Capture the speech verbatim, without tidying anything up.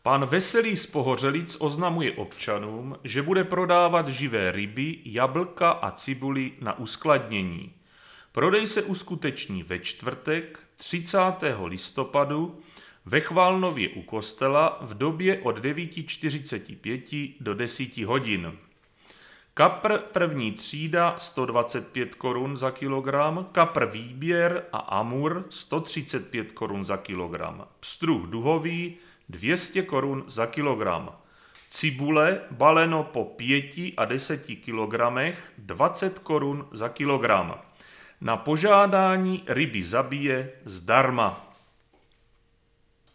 Pan Veselý z Pohořelic oznamuje občanům, že bude prodávat živé ryby, jablka a cibuli na uskladnění. Prodej se uskuteční ve čtvrtek třicátého listopadu ve Chvalnově u kostela v době od devět čtyřicet pět do deset hodin. Kapr první třída sto dvacet pět korun za kilogram, kapr výběr a amur sto třicet pět korun za kilogram, pstruh duhový dvě stě korun za kilogram, cibule baleno po pěti a deseti kilogramech dvacet korun za kilogram. Na požádání ryby zabije zdarma.